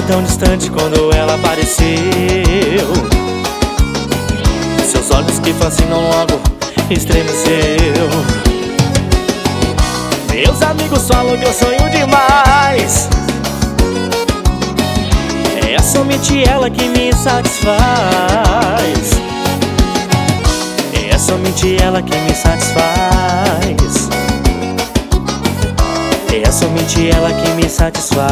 tão distante quando ela apareceu. Seus olhos que fascinam logo estremeceu. Meus amigos falam que eu sonho demais. É somente ela que me satisfaz. É somente ela que me satisfaz. É somente ela que me satisfaz.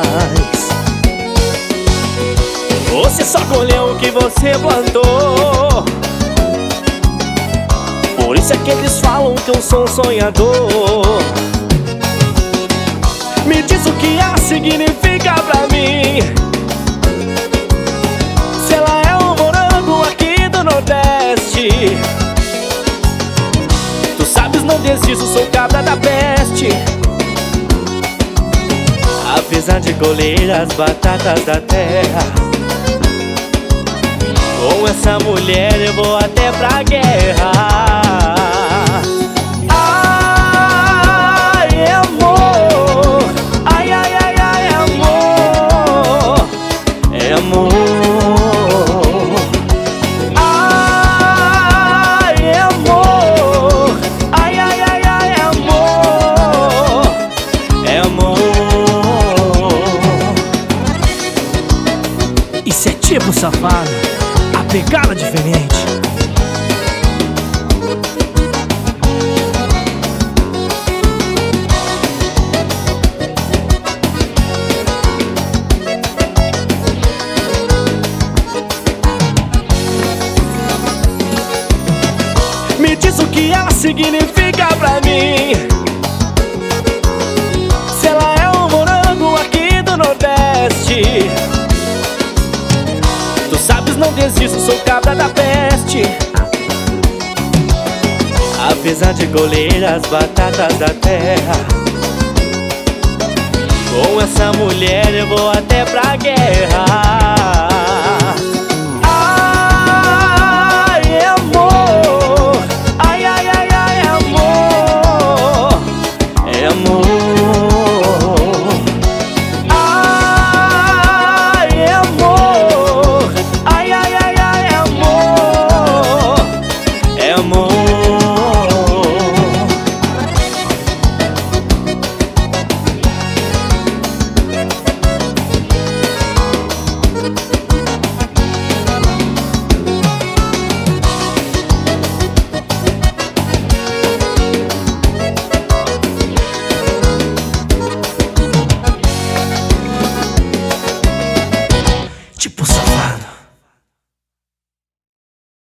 Você só colheu o que você plantou. Por isso é que eles falam que eu sou um sonhador. Me diz o que ela significa pra mim. Se ela é um morango aqui do Nordeste. Tu sabes, não desisto, sou cabra da peste. Apesar de colher as batatas da terra, com essa mulher eu vou até pra guerra. Ai, amor. Ai, ai, ai, ai, amor. É amor. Ai, amor. Ai, ai, ai, ai, amor. É amor. Isso é tipo safado, a pegada diferente. Me diz o que ela significa pra mim. Se ela é um morango aqui do Nordeste. Tu sabes, não desisto, sou cabra da peste. Apesar de colher as batatas da terra, com essa mulher eu vou até pra guerra.